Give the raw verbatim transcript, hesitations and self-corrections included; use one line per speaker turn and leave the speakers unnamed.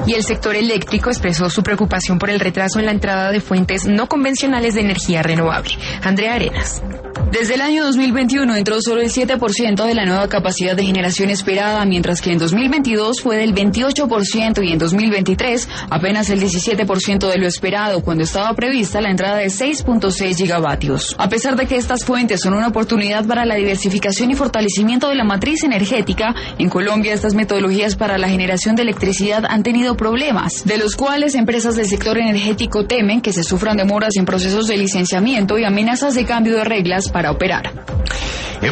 Y el sector eléctrico expresó su preocupación por el retraso en la entrada de fuentes no convencionales de energía renovable. Andrea Arenas.
Desde el año dos mil veintiuno entró solo el siete por ciento de la nueva capacidad de generación esperada, mientras que en dos mil veintidós fue del veintiocho por ciento y en dos mil veintitrés apenas el diecisiete por ciento de lo esperado, cuando estaba prevista la entrada de seis punto seis gigavatios. A pesar de que estas fuentes son una oportunidad para la diversificación y fortalecimiento de la matriz energética, en Colombia estas metodologías para la generación de electricidad han tenido problemas, de los cuales empresas del sector energético temen que se sufran demoras en procesos de licenciamiento y amenazas de cambio de reglas para operar.